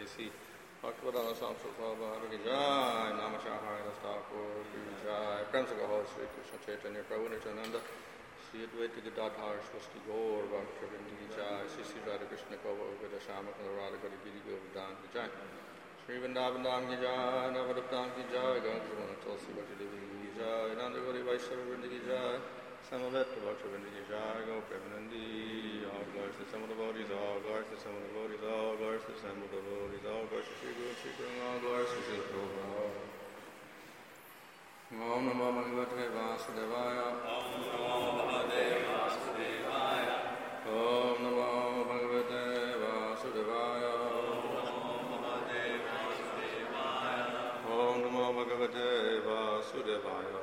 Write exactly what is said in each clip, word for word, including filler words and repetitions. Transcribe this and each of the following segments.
Desi Bhaktivedanta Swami Prabhupada Ki Jai, Namashahaya Thakur Ki Jai, Prem Se Kaho Sri Krishna Chaitanya Prabhu Nityananda, Sri Advaita Gadadhar Swasti Gaur Bhaktivedanta Ki Jai, Sri Sri Radha Krishna Kava Veda Shama Kanda Radha Gadi Giri Govardhan Ki Jai, Sri Vrindavan Dham Ki Jai, Navadiptam Ki Jai, Gangavana Tulsi Bhakti Devi Ki Jai, Nanda Gauri Vaishnava Vrinda Ki Jai, Samavet Bhaktivedanta Ki Jai, Go Premanandi, all glories to some of the bodies, all glories to some of the bodies, all glories to some of the bodies, all glories to Sri Guru, Sri Guru, all glories to Sri Prabhupada. Om Namo Bhagavate Vasudevaya. Om Namo Bhagavate Vasudevaya. Om Namo Bhagavate Vasudevaya. Om Namo Bhagavate Vasudevaya.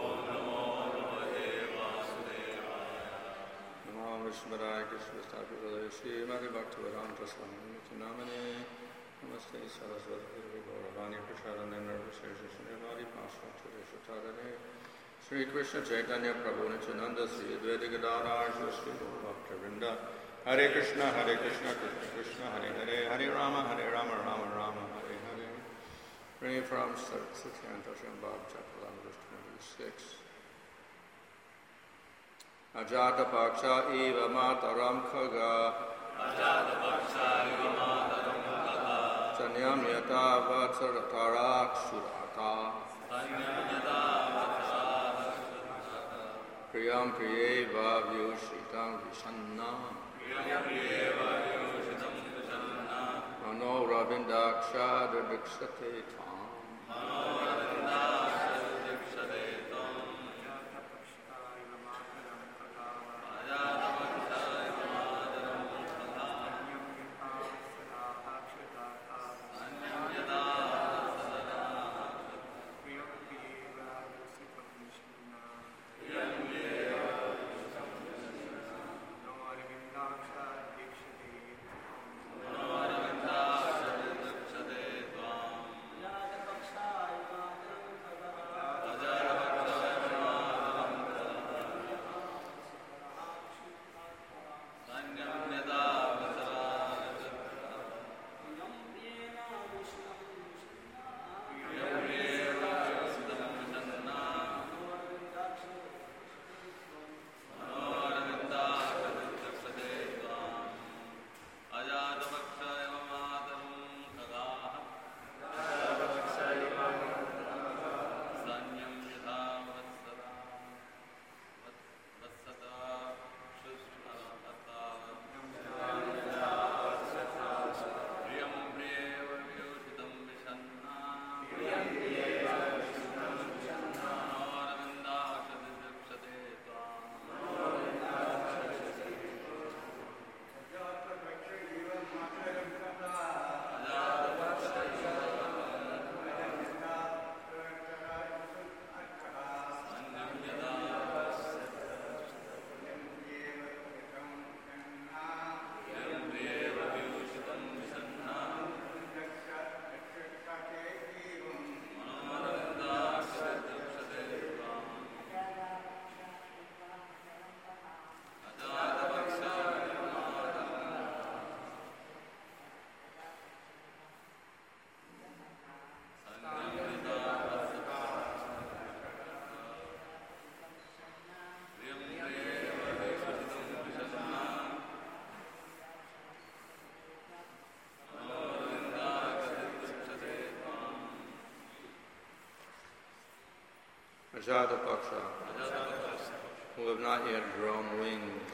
Vishnurai Krishna Sthapi Shri Mari Bhaktivedanta Swami Namane Namaste Saraswati Gauravani Prashadan Nirvishesha Nirvari Pasha Tadane Sri Krishna Chaitanya Prabhu Nityananda Sri Advaita Gadadhar Sri Bhaktivedanta Hare Krishna Hare Krishna Krishna Krishna Hare Hare Hare Rama Hare Rama Rama Rama Hare Hare. Reading from Satyanta Shambhav chapter verse twenty-six. Ajata Paksha Eva Mataram Khaga Ajata Paksha Eva Mataram Khaga Chanyam Yata Vatsaratarak Surata Chanyam Yata Vatsaratarak Surata Priyam Priyeva Vyushitam Vishanna Priyam Priyeva Vyushitam Vishanna Mano Ravindaksha Dadiksate Tam Mano Ravindaksha Dadiksate Tam Ajata Paksha, who have not yet grown wings,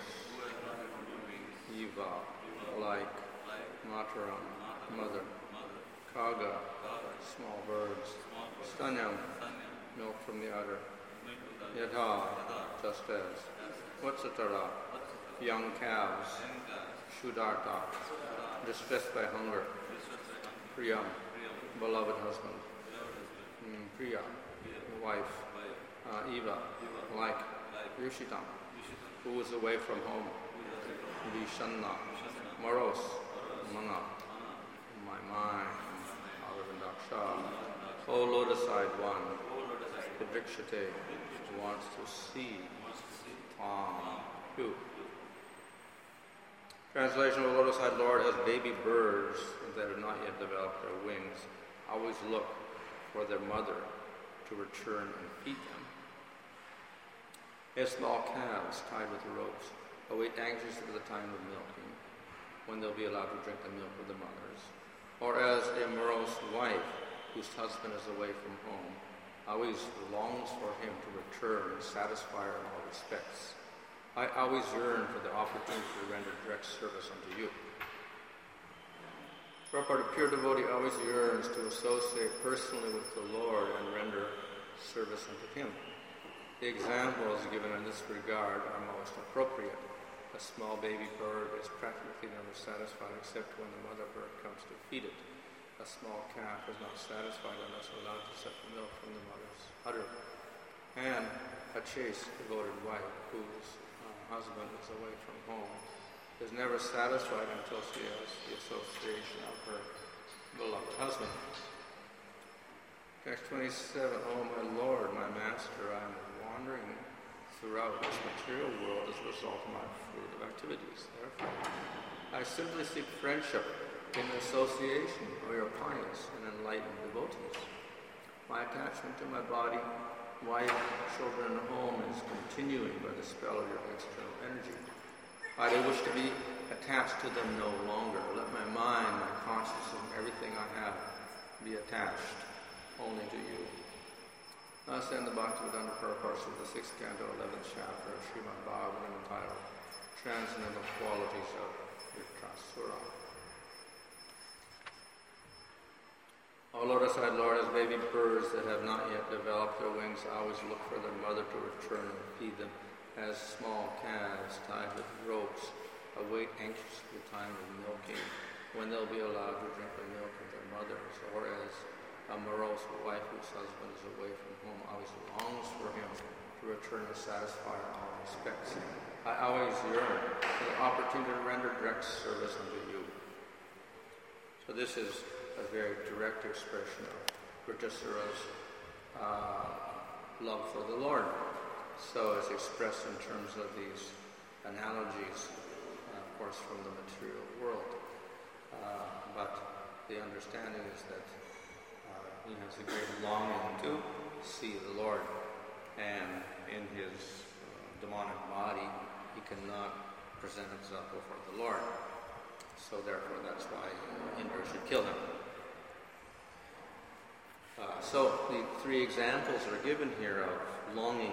Eva, like Mataram, mother, Kaga, small birds, Stanyam, milk from the udder, Yatha, just as, Vatsatara, young calves, Shudarta, distressed by hunger, Priyam, beloved husband, mm, Priya, wife, uh, Eva, like Yushitam, who was away from home, Vishanna, morose, Mana, my mind, Aravindaksha, O lotus-eyed one, Vidrikshate, wants to see, Tam, who? Translation of the Lotus-eyed Lord, as baby birds that have not yet developed their wings always look for their mother to return and feed them. As small calves tied with ropes await anxiously for the time of milking, when they'll be allowed to drink the milk of the mothers. Or as a morose wife whose husband is away from home always longs for him to return and satisfy her in all respects. I always yearn for the opportunity to render direct service unto you. For our part, a pure devotee always yearns to associate personally with the Lord and render service unto him. The examples given in this regard are most appropriate. A small baby bird is practically never satisfied except when the mother bird comes to feed it. A small calf is not satisfied unless allowed to suck the milk from the mother's udder. And a chaste, devoted wife whose uh, husband is away from home is never satisfied until she has the association of her beloved husband. Text twenty-seven, O my Lord, my Master, I am wandering throughout this material world as a result of my fruitive activities. Therefore, I simply seek friendship in association of your pious and enlightened devotees. My attachment to my body, wife, children, and home is continuing by the spell of your external energy. I do wish to be attached to them no longer. Let my mind, my consciousness, and everything I have be attached only to you. Thus end the Bhaktivedanta Purport of the sixth canto, eleventh chapter of Srimad Bhagavatam, entitled Transcendental Qualities of Vritrasura. O Lotus-eyed Lord, as baby birds that have not yet developed their wings always look for their mother to return and feed them, as small calves tied with ropes await anxiously the time of milking, when they'll be allowed to drink the milk of their mothers, or as a morose wife whose husband is away from home always longs for him to return and satisfy her in all respects. I always yearn for the opportunity to render direct service unto you. So this is a very direct expression of Vritrasura's uh, love for the Lord. So it's expressed in terms of these analogies, uh, of course, from the material world. Uh, but the understanding is that uh, he has a great longing to see the Lord, and in his uh, demonic body, he cannot present himself before the Lord. So therefore, that's why Indra should kill him. Uh, so the three examples are given here of longing.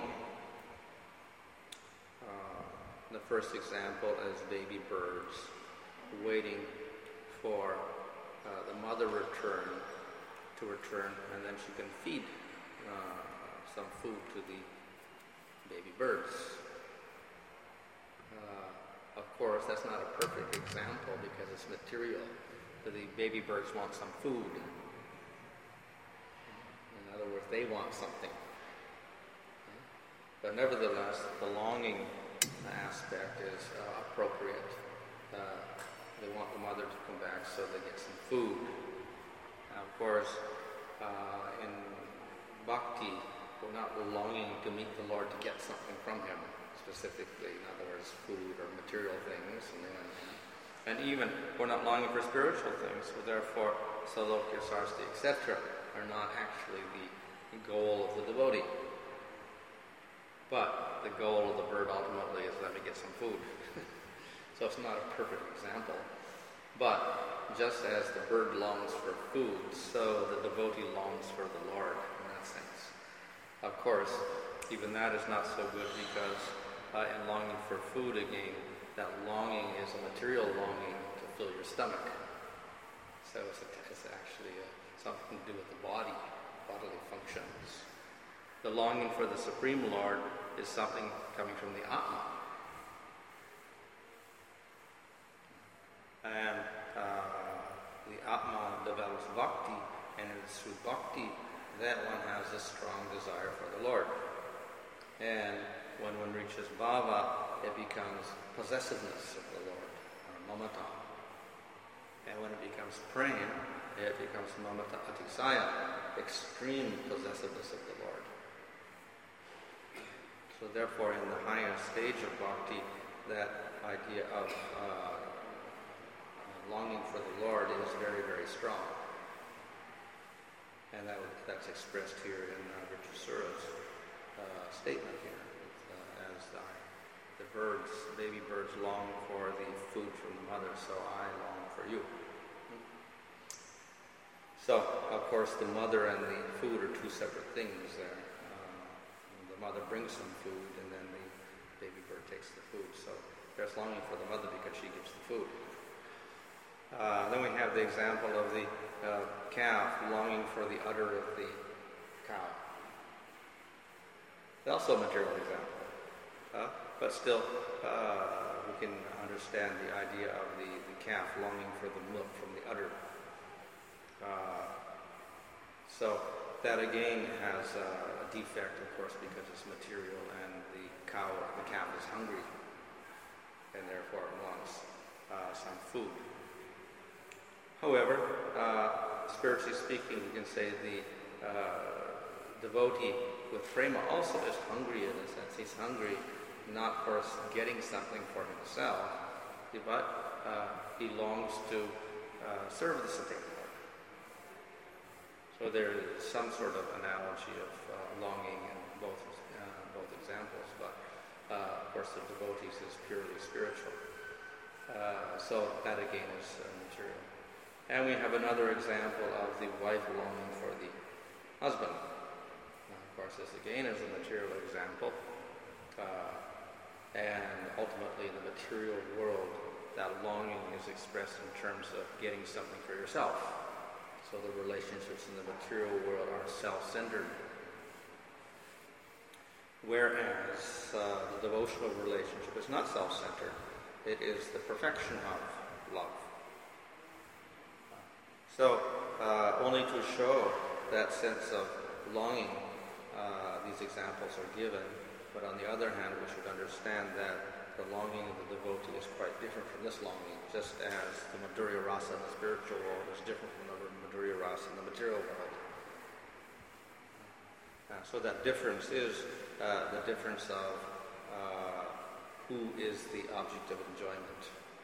Uh, the first example is baby birds waiting for uh, the mother return to return, and then she can feed uh, some food to the baby birds. Uh, of course, that's not a perfect example because it's material. The baby birds want some food. In other words, they want something. But nevertheless, the longing aspect is uh, appropriate. Uh, they want the mother to come back so they get some food. Now, of course, uh, in bhakti, we're not longing to meet the Lord to get something from him, specifically, in other words, food or material things. And, then, and even, we're not longing for spiritual things, so therefore, salokya, sarsti, et cetera are not actually the goal of the devotee. But the goal of the bird ultimately is let me get some food. So it's not a perfect example. But just as the bird longs for food, so the devotee longs for the Lord in that sense. Of course, even that is not so good because uh, in longing for food again, that longing is a material longing to fill your stomach. So it's, a, it's actually a, something to do with the body, bodily functions. The longing for the Supreme Lord is something coming from the Atma. And uh, the Atma develops bhakti, and it's through bhakti that one has a strong desire for the Lord. And when one reaches bhava, it becomes possessiveness of the Lord, or mamata. And when it becomes prema, it becomes mamata atisaya, extreme possessiveness of the Lord. So therefore, in the highest stage of bhakti, that idea of uh, longing for the Lord is very, very strong. And that, that's expressed here in uh, Vritrasura's uh, statement here, uh, as the, the birds, baby birds long for the food from the mother, so I long for you. So, of course, the mother and the food are two separate things there. Uh, the mother brings some food, and then the baby bird takes the food. So there's longing for the mother because she gives the food. Uh, then we have the example of the uh, calf longing for the udder of the cow. Also a material example. Uh, but still, uh, we can understand the idea of the, the calf longing for the milk from the udder. Uh, so that again has uh, a defect, of course, because it's material and the cow, the calf is hungry, and therefore it wants uh, some food. However, uh, spiritually speaking, we can say the uh, devotee with prema also is hungry in a sense. He's hungry not for getting something for himself, but uh, he longs to uh, serve the Supreme Lord. So there is some sort of analogy of uh, longing in both uh, both examples, but uh, of course the devotees is purely spiritual. Uh, so that again is uh, material. And we have another example of the wife longing for the husband. Now, of course, this again is a material example. Uh, and ultimately in the material world, that longing is expressed in terms of getting something for yourself. So the relationships in the material world are self-centered. Whereas uh, the devotional relationship is not self-centered. It is the perfection of love. So, uh, only to show that sense of longing, uh, these examples are given. But on the other hand, we should understand that the longing of the devotee is quite different from this longing, just as the Madhurya Rasa in the spiritual world is different from the Madhurya Rasa in the material world. Uh, so that difference is uh, the difference of uh, who is the object of enjoyment.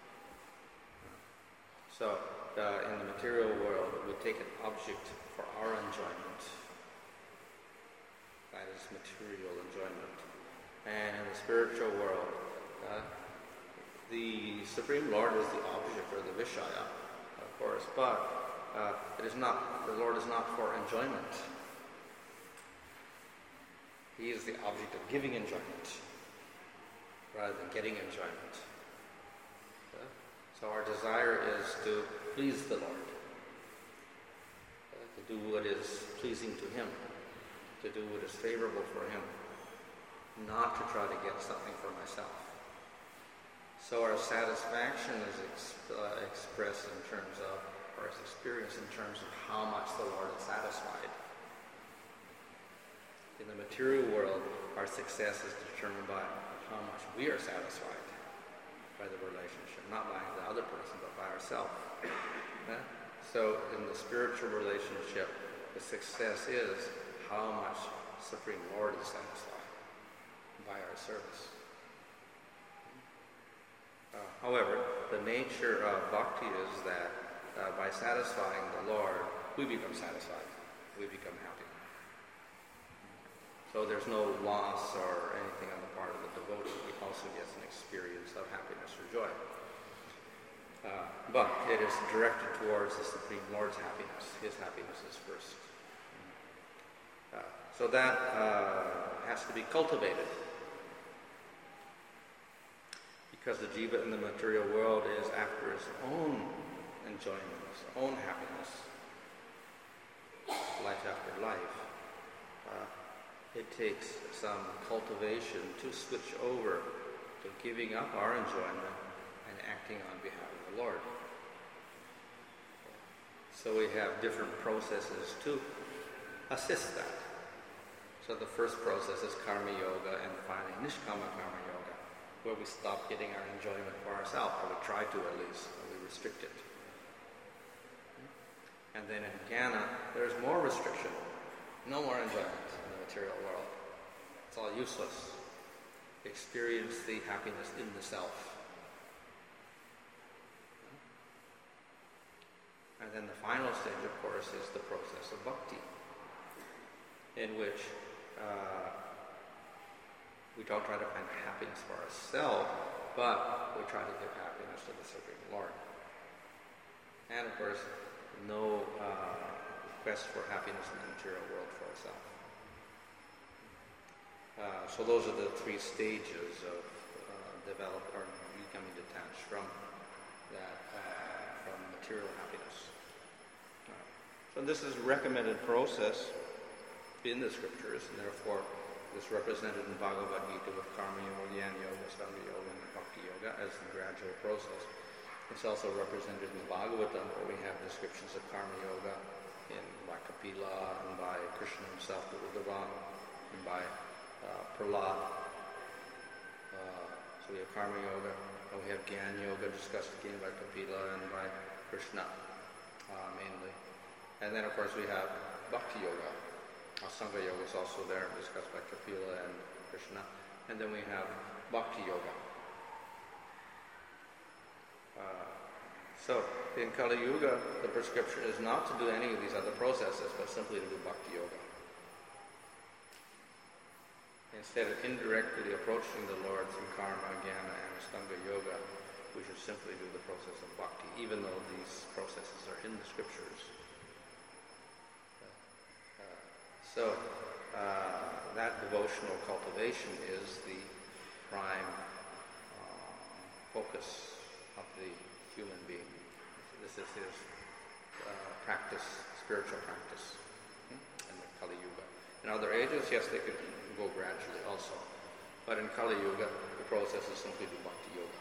So, uh, in the material world, we take an object for our enjoyment. That is material enjoyment. And in the spiritual world, uh, the Supreme Lord is the object, or the Vishaya, of course, but uh, it is not, the Lord is not for enjoyment. He is the object of giving enjoyment, rather than getting enjoyment. Uh, so our desire is to please the Lord, uh, to do what is pleasing to Him, to do what is favorable for Him, not to try to get something for myself. So our satisfaction is ex- uh, expressed in terms of, or is experienced in terms of how much the Lord is satisfied. In the material world, our success is determined by how much we are satisfied by the relationship, not by the other person, but by ourselves. Yeah? So in the spiritual relationship, the success is how much Supreme Lord is satisfied by our service. Uh, however, the nature of bhakti is that uh, by satisfying the Lord, we become satisfied. We become happy. So there's no loss or anything on the part of the devotee. He also gets an experience of happiness or joy. Uh, but it is directed towards the Supreme Lord's happiness. His happiness is first. Uh, so that uh, has to be cultivated. Because the jiva in the material world is after his own enjoyment, his own happiness, life after life. Uh, it takes some cultivation to switch over to giving up our enjoyment and acting on behalf of the Lord. So we have different processes to assist that. So the first process is karma yoga, and finally nishkama karma yoga, where we stop getting our enjoyment for ourselves, or we try to at least, or we restrict it. And then in jnana, there's more restriction. No more enjoyment in the material world. It's all useless. Experience the happiness in the self. And then the final stage, of course, is the process of bhakti, in which uh, we don't try to find happiness for ourselves, but we try to give happiness to the Supreme Lord. And of course, no uh, quest for happiness in the material world for ourselves. Uh, so those are the three stages of uh, develop or becoming detached from that, uh, from material happiness. Uh, so this is a recommended process in the scriptures, and therefore it's represented in Bhagavad Gita with Karma Yoga, Jnana Yoga, Stanga Yoga, and Bhakti Yoga as the gradual process. It's also represented in the Bhagavatam, where we have descriptions of Karma Yoga in by Kapila and by Krishna himself, the Uddhavan, and by uh, Prahlad. Uh, so we have Karma Yoga, and we have Jnana Yoga discussed again by Kapila and by Krishna uh, mainly. And then of course we have Bhakti Yoga. Asanga Yoga is also there, discussed by Kapila and Krishna. And then we have Bhakti Yoga. Uh, so, in Kali Yuga, the prescription is not to do any of these other processes, but simply to do Bhakti Yoga. Instead of indirectly approaching the Lord through Karma, Jnana, and Astanga Yoga, we should simply do the process of Bhakti, even though these processes are in the scriptures. Uh, so, uh, that devotional cultivation is the prime uh, focus of the human being. This is his uh, practice, spiritual practice hmm, in the Kali Yuga. In other ages, yes, they could go gradually also. But in Kali Yuga, the process is simply to Bhakti Yoga.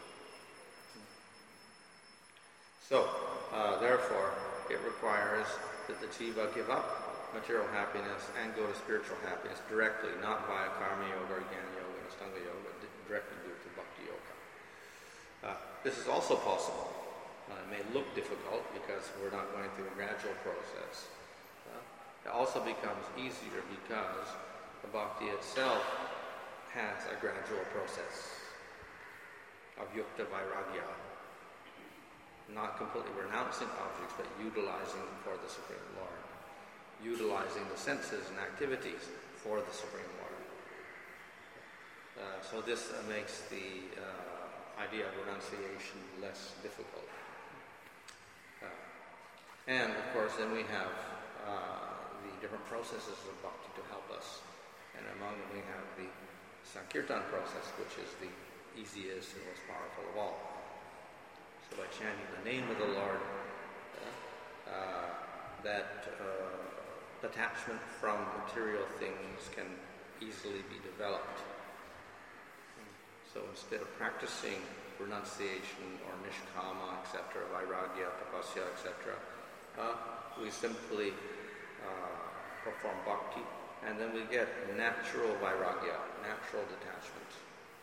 So, uh, therefore, it requires that the jiva give up material happiness and go to spiritual happiness directly, not via Karma Yoga or Jnana Yoga and Astanga Yoga, directly due to Bhakti Yoga. Uh, this is also possible. Uh, it may look difficult because we're not going through a gradual process. Uh, it also becomes easier because the bhakti itself has a gradual process of yukta vairagya, not completely renouncing objects, but utilizing them for the Supreme Lord, utilizing the senses and activities for the Supreme Lord. Uh, so this uh, makes the uh, idea of renunciation less difficult. Uh, and of course then we have uh, the different processes of bhakti to help us. And among them we have the Sankirtan process, which is the easiest and most powerful of all. So by chanting the name of the Lord, uh, uh, that uh, detachment from material things can easily be developed. So instead of practicing renunciation or nishkama, et cetera, vairagya, tapasya, et cetera, uh, we simply uh, perform bhakti, and then we get natural vairagya, natural detachment.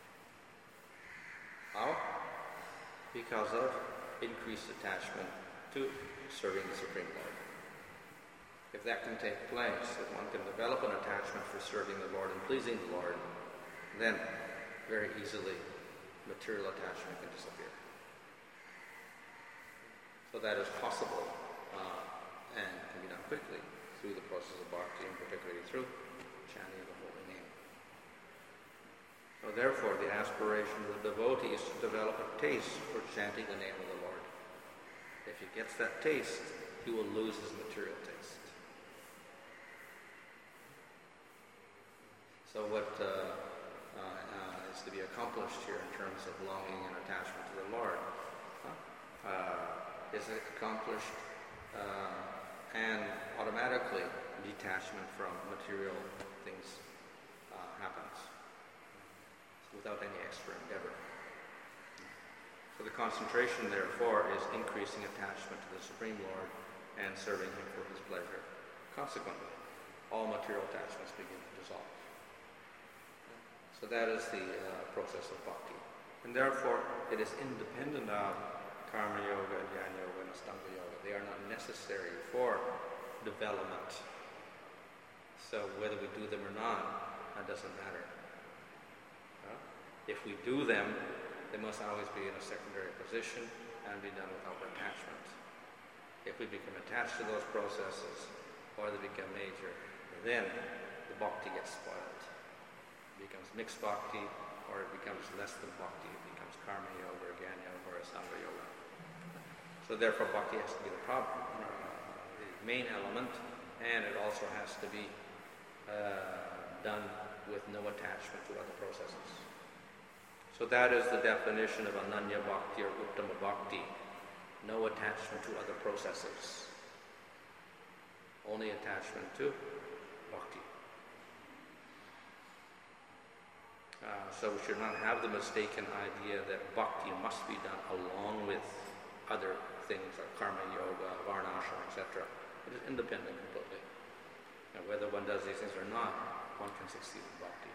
How? Because of increased attachment to serving the Supreme Lord. If that can take place, if one can develop an attachment for serving the Lord and pleasing the Lord, then very easily material attachment can disappear. So that is possible uh, and can be done quickly through the process of bhakti, and particularly through chanting the holy name. So therefore, the aspiration of the devotee is to develop a taste for chanting the name of the Lord. If he gets that taste, he will lose his material taste. So what uh, uh, uh, is to be accomplished here in terms of longing and attachment to the Lord uh, is accomplished uh, and automatically detachment from material things uh, happens without any extra endeavor. So the concentration, therefore, is increasing attachment to the Supreme Lord and serving Him for His pleasure. Consequently, all material attachments begin to dissolve. So that is the uh, process of bhakti. And therefore, it is independent of Karma Yoga, Jnana Yoga, and Astanga Yoga. They are not necessary for development. So whether we do them or not, that doesn't matter. Uh, if we do them, they must always be in a secondary position and be done without attachment. If we become attached to those processes, or they become major, then the bhakti gets spoiled. It becomes mixed bhakti, or it becomes less than bhakti. It becomes karma yoga, or jnana yoga, or asanga yoga. So therefore bhakti has to be the, prob- uh, the main element, and it also has to be uh, done with no attachment to other processes. So that is the definition of Ananya Bhakti or Uttama Bhakti. No attachment to other processes. Only attachment to Bhakti. Uh, so we should not have the mistaken idea that Bhakti must be done along with other things like karma yoga, varnashram, et cetera. It is independent completely. And whether one does these things or not, one can succeed in Bhakti.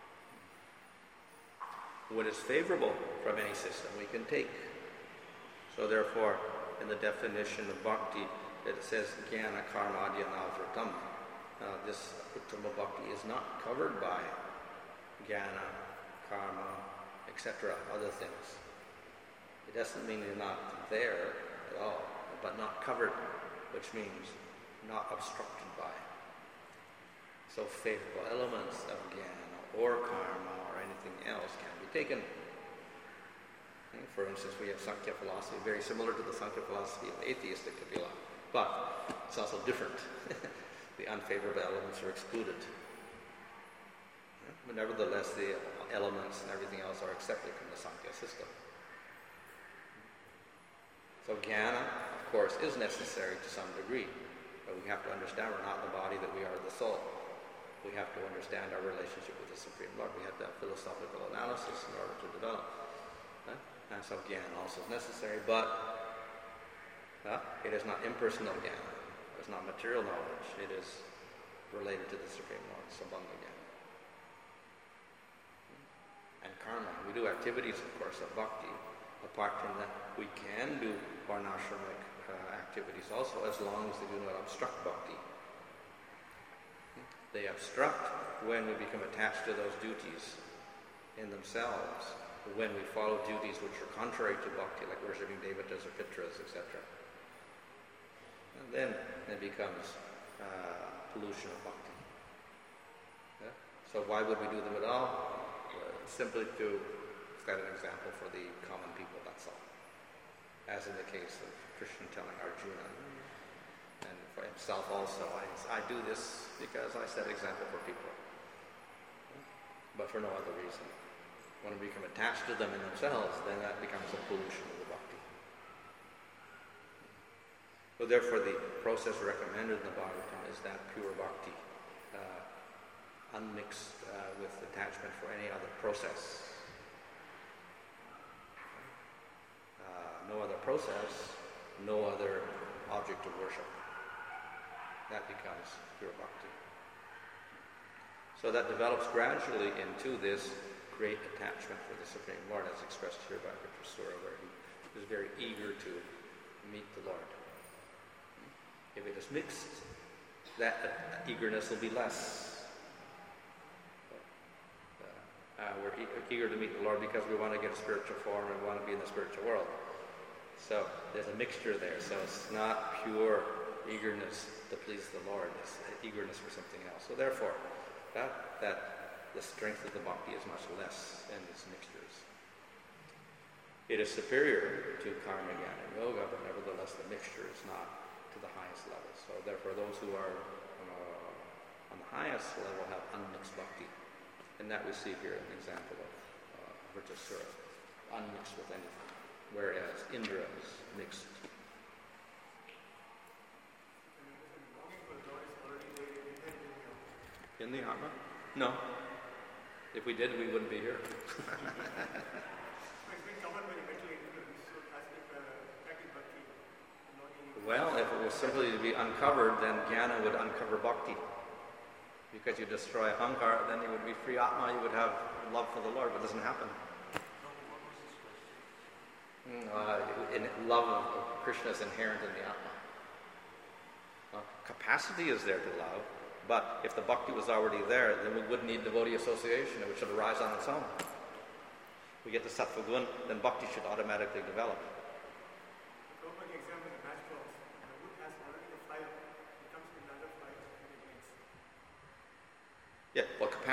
What is favorable from any system we can take. So therefore, in the definition of bhakti, it says jnana karma adhyanavratam. Now this uttama bhakti is not covered by jnana, karma, et cetera, other things. It doesn't mean you're not there at all, but not covered, which means not obstructed by. So favorable elements of jnana or karma or anything else can be taken. For instance, we have Sankhya philosophy, very similar to the Sankhya philosophy of atheistic Kapila, but it's also different. The unfavorable elements are excluded. But nevertheless, the elements and everything else are accepted from the Sankhya system. So jnana, of course, is necessary to some degree, but we have to understand we're not the body, that we are the soul. We have to understand our relationship with the Supreme Lord. We have to have philosophical analysis in order to develop. Huh? And so jnana also is necessary, but uh, it is not impersonal jnana. It is not material knowledge. It is related to the Supreme Lord, Sambandha jnana. And karma. We do activities, of course, of bhakti. Apart from that, we can do varnashramic uh, activities also, as long as they do not obstruct bhakti. They obstruct when we become attached to those duties in themselves, when we follow duties which are contrary to bhakti, like worshipping devatas or pitras, et cetera. And then it becomes uh, pollution of bhakti. Yeah? So why would we do them at all? Uh, simply to set an example for the common people, that's all. As in the case of Krishna telling Arjuna, and for himself also, I, I do this because I set example for people, but for no other reason. When we become attached to them in themselves, then that becomes a pollution of the bhakti. So therefore the process recommended in the Bhagavatam is that pure bhakti, uh, unmixed uh, with attachment for any other process. Uh, no other process, no other object of worship. That becomes pure bhakti. So that develops gradually into this great attachment for the Supreme Lord, as expressed here by Vitrasura, where he is very eager to meet the Lord. If it is mixed, that uh, eagerness will be less. Uh, uh, we're e- eager to meet the Lord because we want to get a spiritual form and we want to be in the spiritual world. So there's a mixture there. So it's not pure eagerness to please the Lord. It's eagerness for something else. So therefore, that that the strength of the bhakti is much less in these mixtures. It is superior to karma, jnana, and yoga, but nevertheless the mixture is not to the highest level. So therefore those who are uh, on the highest level have unmixed bhakti. And that we see here in the example of uh, Vritrasura, unmixed with anything, whereas Indra is mixed. In the Atma? No. If we did, we wouldn't be here. Well, if it was simply to be uncovered, then jnana would uncover bhakti. Because you destroy ahankara, then you would be free atma, you would have love for the Lord, but it doesn't happen. Uh, in, love of Krishna is inherent in the atma. Uh, capacity is there to love, but if the bhakti was already there, then we wouldn't need devotee association. It should arise on its own. We get the sattva gun, then bhakti should automatically develop.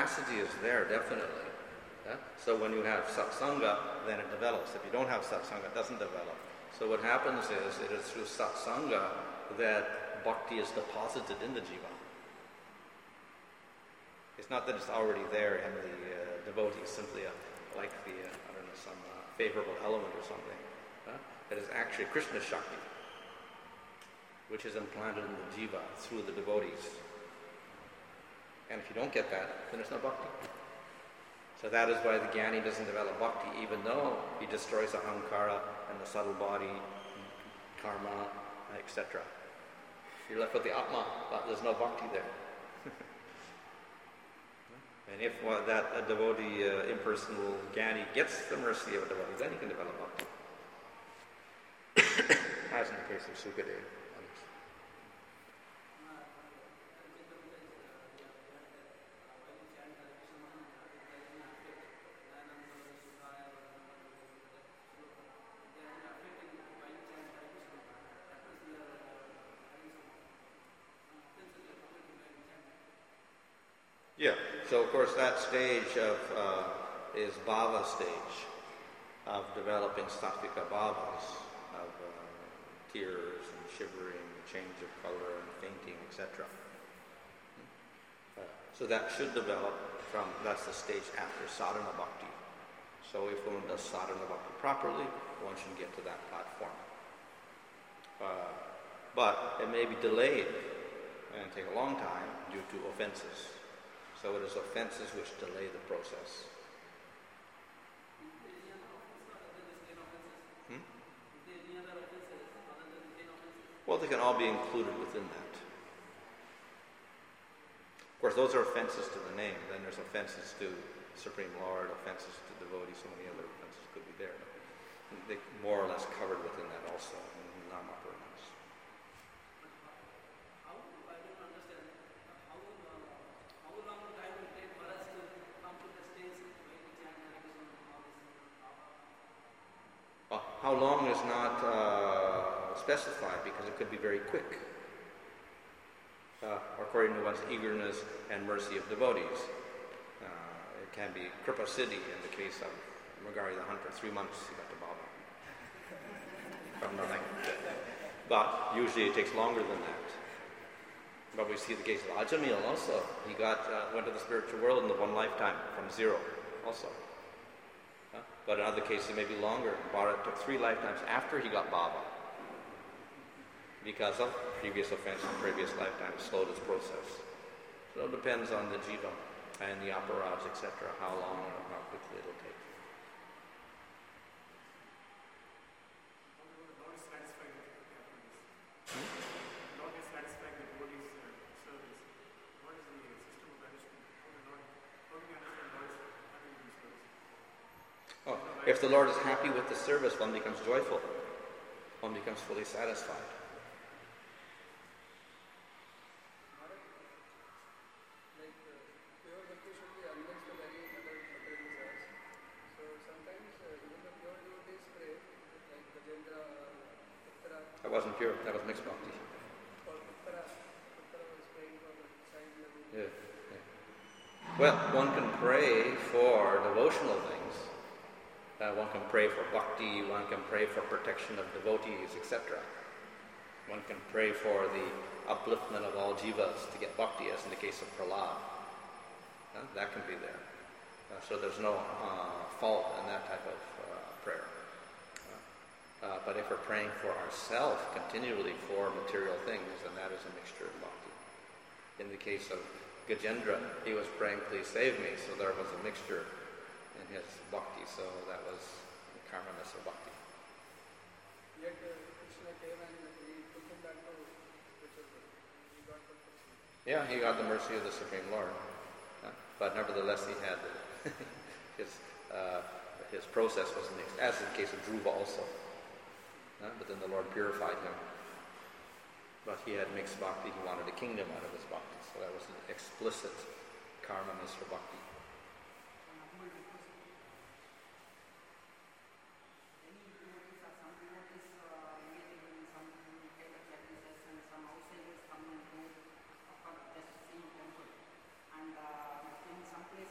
capacity is there, definitely. Yeah? So when you have satsanga, then it develops. If you don't have satsanga, it doesn't develop. So what happens is, it is through satsanga that bhakti is deposited in the jiva. It's not that it's already there and the uh, devotee is simply a, like the, uh, I don't know, some uh, favorable element or something. Huh? It is actually Krishna Shakti, which is implanted in the jiva through the devotees. And if you don't get that, then there's no bhakti. So that is why the Jnani doesn't develop bhakti, even though he destroys ahankara and the subtle body, karma, et cetera. You're left with the atma, but there's no bhakti there. And if uh, that a devotee, uh, impersonal Jnani, gets the mercy of a devotee, then he can develop bhakti. As in the case of Sukadeva. Yeah, so of course that stage of uh, is bhava stage of developing sattvika bhavas, of uh, tears and shivering, change of color and fainting, et cetera. Uh, so that should develop from, that's the stage after sadhana bhakti. So if one does sadhana bhakti properly, one should get to that platform. Uh, but it may be delayed and take a long time due to offenses. So it is offenses which delay the process. Hmm? Well, they can all be included within that. Of course, those are offenses to the name. Then there's offenses to Supreme Lord, offenses to devotees, so many other offenses could be there. They more or less covered within that also, in nama puranas. How long is not uh, specified, because it could be very quick, uh, according to one's eagerness and mercy of devotees. Uh, it can be Kripa Siddhi in the case of Magari the Hunter. Three months he got to Baba. From nothing. But usually it takes longer than that. But we see the case of Ajamil also. He got uh, went to the spiritual world in the one lifetime, from zero also. But in other cases, it may be longer. Bharat took three lifetimes after he got Baba, because of previous offense and previous lifetime slowed his process. So it depends on the jiva and the aparaj, et cetera, how long or how quickly it'll take. Lord is satisfied with the hmm? Lord is satisfied with devotees' uh, service. What is the system of management? How do we understand Lord is happy with the service? Oh, if the Lord is happy with the service, one becomes joyful. One becomes fully satisfied. Like uh, pure bhakti should be unmixed with any other material desires. So sometimes uh, even the pure devotees pray, like Gajendra or Uttara. That wasn't pure, that was mixed bhakti. Or Uttara. Uttara was praying for the child level. Yeah, yeah. Well, one can pray for devotional things. Uh, one can pray for bhakti, one can pray for protection of devotees, et cetera. One can pray for the upliftment of all jivas to get bhakti, as in the case of Prahlad. Uh, that can be there. Uh, so there's no uh, fault in that type of uh, prayer. Uh, uh, but if we're praying for ourselves continually for material things, then that is a mixture of bhakti. In the case of Gajendra, he was praying, please save me, so there was a mixture in his bhakti, so that was the karma-ness of bhakti. Yet uh, Krishna came and he took him back to Vijayapura. He got the mercy. Yeah, he got the mercy of the Supreme Lord. Uh, but nevertheless, he had his uh, his process was mixed, as in the case of Dhruva also. Uh, but then the Lord purified him. But he had mixed bhakti, he wanted a kingdom out of his bhakti. So that was an explicit karma-ness for bhakti. And uh, in some places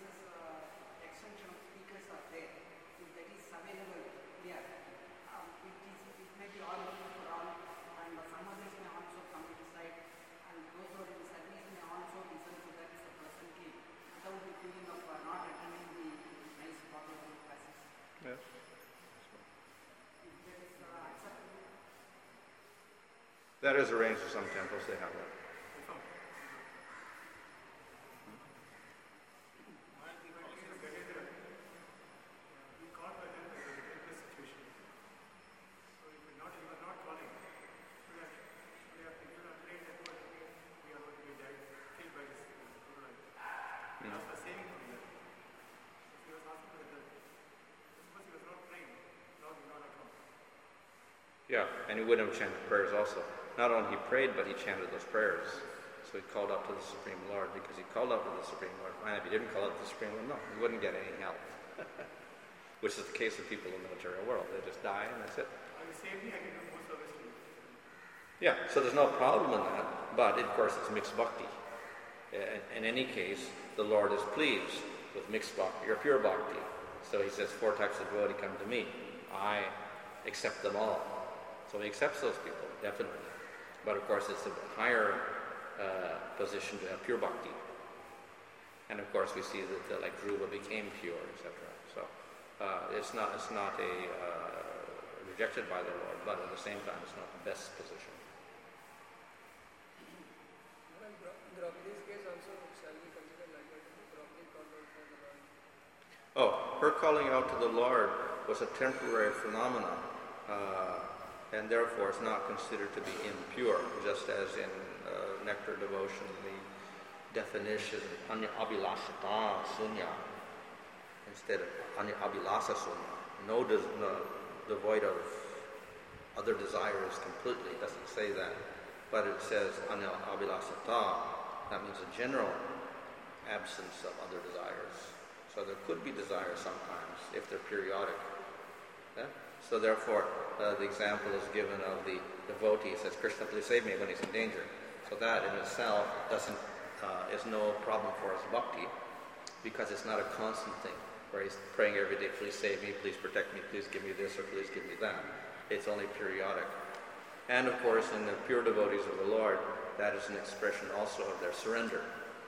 That is arranged in some temples, they have that. Yeah, and he would have chanted prayers also. Not only he prayed, but he chanted those prayers. So he called out to the Supreme Lord, because he called out to the Supreme Lord. And if he didn't call out to the Supreme Lord, no, he wouldn't get any help. Which is the case with people in the material world. They just die and that's it. Yeah, so there's no problem in that, but of course it's mixed bhakti. In, in any case, the Lord is pleased with mixed bhakti or pure bhakti. So he says, four types of devotee come to me. I accept them all. So he accepts those people, definitely. But of course it's a higher uh, position to have pure bhakti. And of course we see that uh, like Dhruva became pure, et cetera. So uh, it's not it's not a uh, rejected by the Lord, but at the same time it's not the best position. Draupadi's case also, shall we consider like that? Draupadi called out for the Lord. Oh, her calling out to the Lord was a temporary phenomenon. Uh, and therefore it's not considered to be impure, just as in uh, nectar devotion, the definition anya abhilasata sunya instead of anya abhilasa sunya. No, does, no, devoid of other desires completely. It doesn't say that, but it says anya abhilasata. That means a general absence of other desires. So there could be desires sometimes if they're periodic. Yeah? So therefore, uh, the example is given of the devotee. It says, Krishna, please save me when he's in danger. So that in itself doesn't uh, is no problem for his bhakti, because it's not a constant thing where he's praying every day, please save me, please protect me, please give me this or please give me that. It's only periodic. And of course, in the pure devotees of the Lord, that is an expression also of their surrender.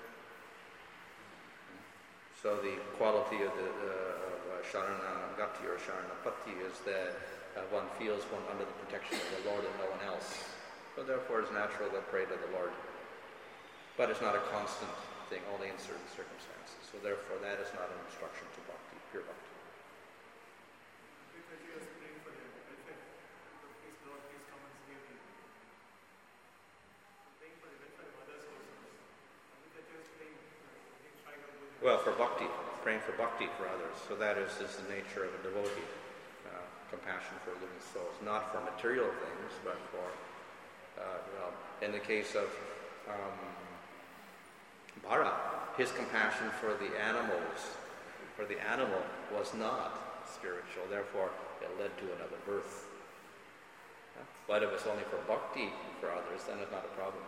So the quality of the uh, Sharanagati or Sharanapati is that uh, one feels one under the protection of the Lord and no one else. So therefore it's natural to pray to the Lord. But it's not a constant thing, only in certain circumstances. So therefore that is not an obstruction to bhakti, pure bhakti. Because you are praying for their welfare. Please Lord, please come and save me. I'm praying for the welfare of others also. Because you are praying, well, for bhakti. Praying for bhakti for others. So that is, is the nature of a devotee. Uh, compassion for living souls. Not for material things, but for, uh, well, in the case of um, Bharat, his compassion for the animals, for the animal was not spiritual. Therefore, it led to another birth. Yeah? But if it's only for bhakti for others, then it's not a problem.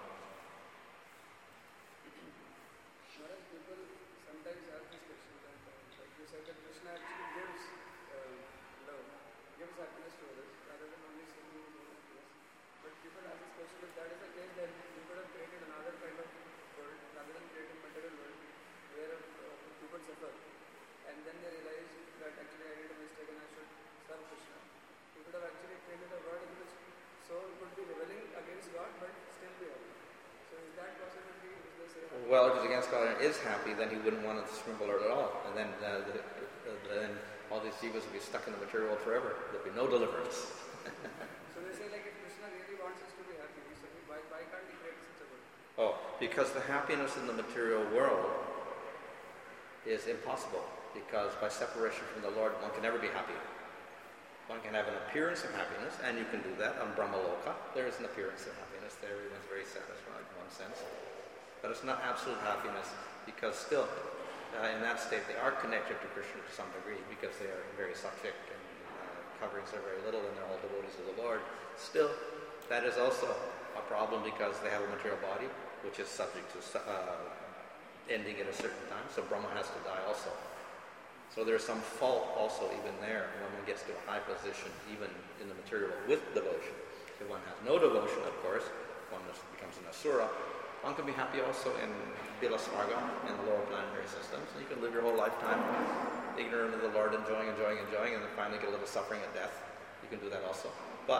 Well, if he's against God and is happy, then he wouldn't want the Supreme Lord at all. And then, uh, the, uh, then all these jivas would be stuck in the material world forever. There'd be no deliverance. So they say, like, if Krishna really wants us to be happy, so why, why can't he create such a world? Oh, because the happiness in the material world is impossible. Because by separation from the Lord, one can never be happy. One can have an appearance of happiness, and you can do that on Brahmaloka. There is an appearance of happiness there. Everyone's very satisfied in one sense. But it's not absolute happiness, because still, uh, in that state, they are connected to Krishna to some degree, because they are very sattvic and uh, coverings are very little, and they're all devotees of the Lord. Still, that is also a problem, because they have a material body, which is subject to uh, ending at a certain time. So Brahma has to die also. So there's some fault also even there when one gets to a high position, even in the material with devotion. If one has no devotion, of course, one becomes an asura. One can be happy also in Bilasvarga, in the lower planetary systems. And you can live your whole lifetime ignorant of the Lord, enjoying, enjoying, enjoying, and then finally get a little suffering at death. You can do that also. But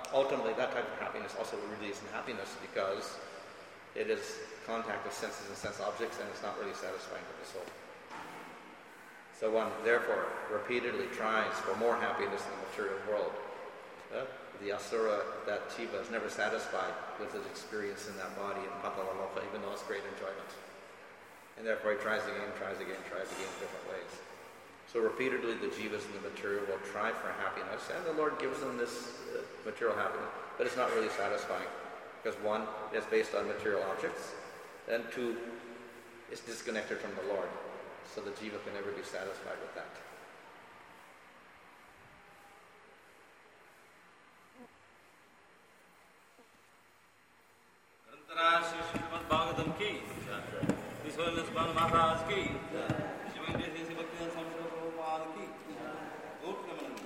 ultimately, that type of happiness also really isn't happiness because it is contact with senses and sense objects, and it's not really satisfying to the soul. So one, therefore, repeatedly tries for more happiness in the material world. Uh, the asura, that jiva, is never satisfied with his experience in that body in patalaloka, even though it's great enjoyment. And therefore he tries again, tries again, tries again in different ways. So repeatedly the jivas in the material will try for happiness, and the Lord gives them this uh, material happiness, but it's not really satisfying. Because one, it's based on material objects, and two, it's disconnected from the Lord. So the jiva can never be satisfied with that. Bhagavatam ki, His Holiness Bal Maharaj ki, Shivanji Sri Bhaktivedanta Swami Prabhupada ki, Gaur Premanand.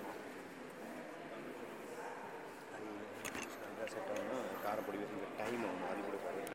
ಕಾರ್ ಪಡಿಬೇಕು time